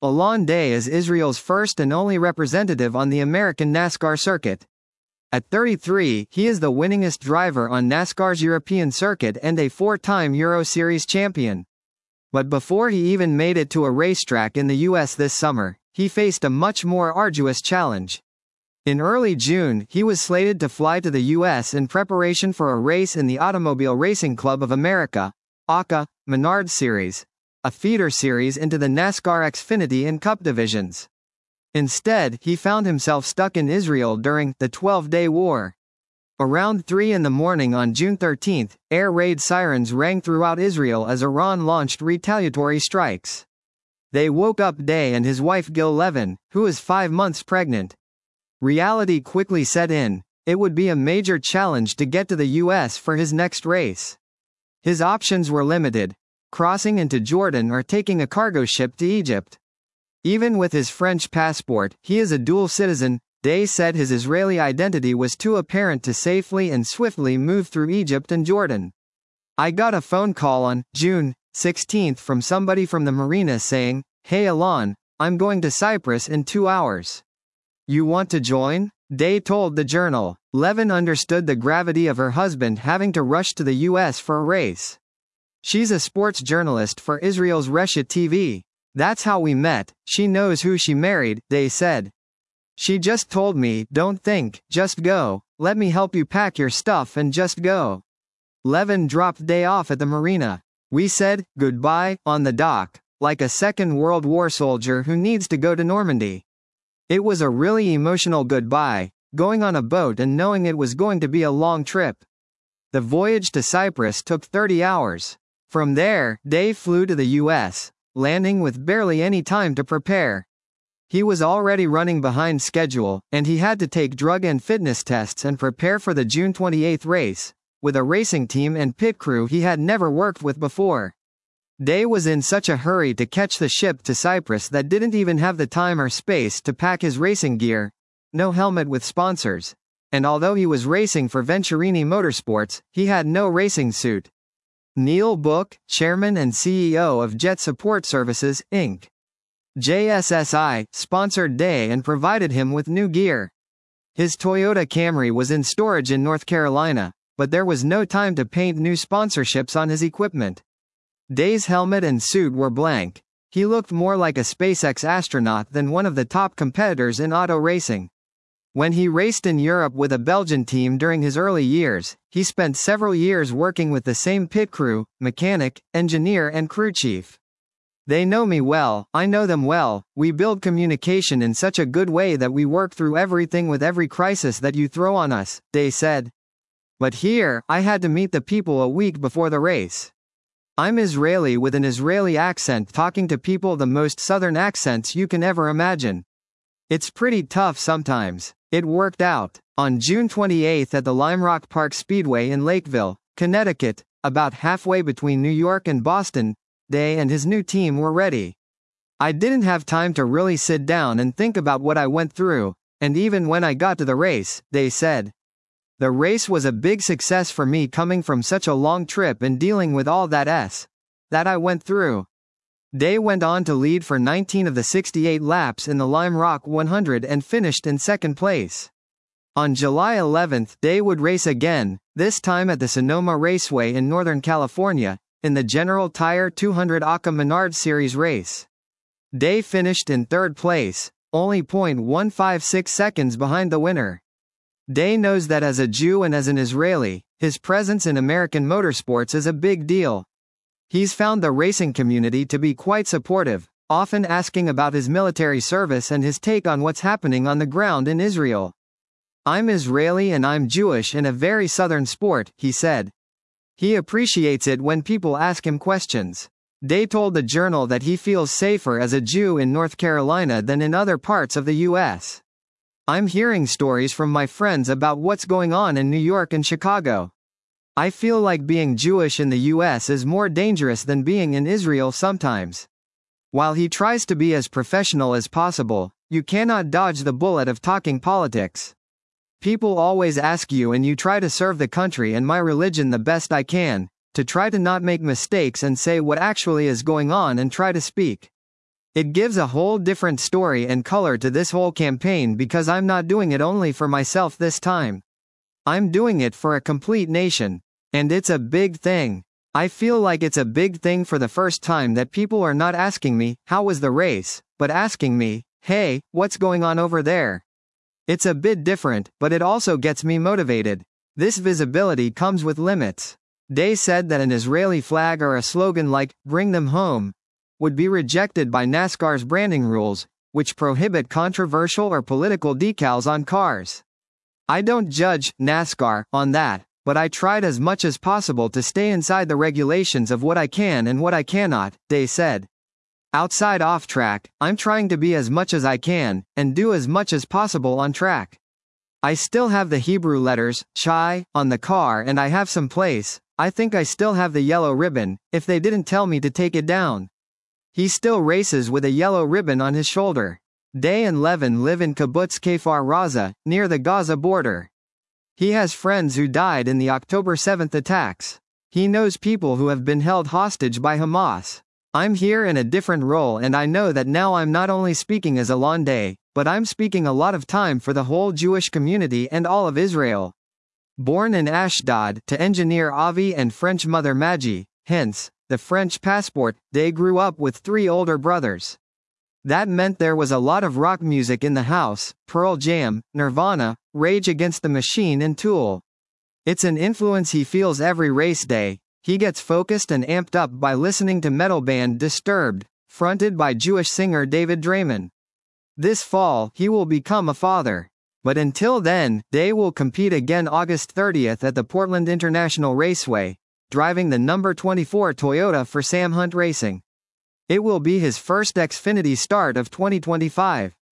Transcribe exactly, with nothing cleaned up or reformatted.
Alon Day is Israel's first and only representative on the American NASCAR circuit. At thirty-three, he is the winningest driver on NASCAR's European circuit and a four-time Euro Series champion. But before he even made it to a racetrack in the U S this summer, he faced a much more arduous challenge. In early June, he was slated to fly to the U S in preparation for a race in the Automobile Racing Club of America, A C A, Menard Series, a feeder series into the NASCAR Xfinity and Cup divisions. Instead, he found himself stuck in Israel during the twelve-day war. Around three in the morning on June thirteenth, air raid sirens rang throughout Israel as Iran launched retaliatory strikes. They woke up Day and his wife Gil Levin, who is five months pregnant. Reality quickly set in. It would be a major challenge to get to the U S for his next race. His options were limited: crossing into Jordan or taking a cargo ship to Egypt. Even with his French passport, he is a dual citizen. Day said his Israeli identity was too apparent to safely and swiftly move through Egypt and Jordan. I got a phone call on June sixteenth from somebody from the marina saying, "Hey Alon, I'm going to Cyprus in two hours. You want to join?" Day told the Journal. Levin understood the gravity of her husband having to rush to the U S for a race. She's a sports journalist for Israel's Reshet T V. That's how we met. She knows who she married, Day said. She just told me, "Don't think, just go. Let me help you pack your stuff and just go." Levin dropped Day off at the marina. "We said goodbye on the dock, like a Second World War soldier who needs to go to Normandy. It was a really emotional goodbye, going on a boat and knowing it was going to be a long trip." The voyage to Cyprus took thirty hours. From there, Day flew to the U S, landing with barely any time to prepare. He was already running behind schedule, and he had to take drug and fitness tests and prepare for the June twenty-eighth race, with a racing team and pit crew he had never worked with before. Day was in such a hurry to catch the ship to Cyprus that didn't even have the time or space to pack his racing gear, no helmet with sponsors, and although he was racing for Venturini Motorsports, he had no racing suit. Neil Book, chairman and C E O of Jet Support Services, Incorporated. J S S I, sponsored Day and provided him with new gear. His Toyota Camry was in storage in North Carolina, but there was no time to paint new sponsorships on his equipment. Day's helmet and suit were blank. He looked more like a SpaceX astronaut than one of the top competitors in auto racing. When he raced in Europe with a Belgian team during his early years, he spent several years working with the same pit crew, mechanic, engineer and crew chief. "They know me well, I know them well, we build communication in such a good way that we work through everything with every crisis that you throw on us," Day said. "But here, I had to meet the people a week before the race. I'm Israeli with an Israeli accent talking to people the most southern accents you can ever imagine. It's pretty tough sometimes." It worked out. On June twenty-eighth at the Lime Rock Park Speedway in Lakeville, Connecticut, about halfway between New York and Boston, Day and his new team were ready. "I didn't have time to really sit down and think about what I went through, and even when I got to the race," Day said. "The race was a big success for me coming from such a long trip and dealing with all that s. that I went through." Day went on to lead for nineteen of the sixty-eight laps in the Lime Rock one hundred and finished in second place. On July eleventh, Day would race again, this time at the Sonoma Raceway in Northern California, in the General Tire two hundred A C A Menard Series race. Day finished in third place, only zero point one five six seconds behind the winner. Day knows that as a Jew and as an Israeli, his presence in American motorsports is a big deal. He's found the racing community to be quite supportive, often asking about his military service and his take on what's happening on the ground in Israel. "I'm Israeli and I'm Jewish in a very southern sport," he said. He appreciates it when people ask him questions. Day told the Journal that he feels safer as a Jew in North Carolina than in other parts of the U S. "I'm hearing stories from my friends about what's going on in New York and Chicago. I feel like being Jewish in the U S is more dangerous than being in Israel sometimes." While he tries to be as professional as possible, you cannot dodge the bullet of talking politics. "People always ask you and you try to serve the country and my religion the best I can, to try to not make mistakes and say what actually is going on and try to speak. It gives a whole different story and color to this whole campaign because I'm not doing it only for myself this time. I'm doing it for a complete nation. And it's a big thing. I feel like it's a big thing for the first time that people are not asking me, how was the race, but asking me, hey, what's going on over there? It's a bit different, but it also gets me motivated. This visibility comes with limits. Day said that an Israeli flag or a slogan like, bring them home, would be rejected by NASCAR's branding rules, which prohibit controversial or political decals on cars. I don't judge NASCAR on that, but I tried as much as possible to stay inside the regulations of what I can and what I cannot, Day said. Outside off track, I'm trying to be as much as I can, and do as much as possible on track. I still have the Hebrew letters, Chai, on the car and I have some place. I think I still have the yellow ribbon, if they didn't tell me to take it down. He still races with a yellow ribbon on his shoulder. Day and Levin live in Kibbutz Kfar Raza, near the Gaza border. He has friends who died in the October seventh attacks. He knows people who have been held hostage by Hamas. I'm here in a different role and I know that now I'm not only speaking as Alon Day, but I'm speaking a lot of time for the whole Jewish community and all of Israel. Born in Ashdod to engineer Avi and French mother Maggie, hence, the French passport, Day grew up with three older brothers. That meant there was a lot of rock music in the house, Pearl Jam, Nirvana, Rage Against the Machine and Tool. It's an influence he feels every race day. He gets focused and amped up by listening to metal band Disturbed, fronted by Jewish singer David Draymond. This fall, he will become a father. But until then, Day will compete again August thirtieth at the Portland International Raceway, driving the number twenty-four Toyota for Sam Hunt Racing. It will be his first Xfinity start of twenty twenty-five.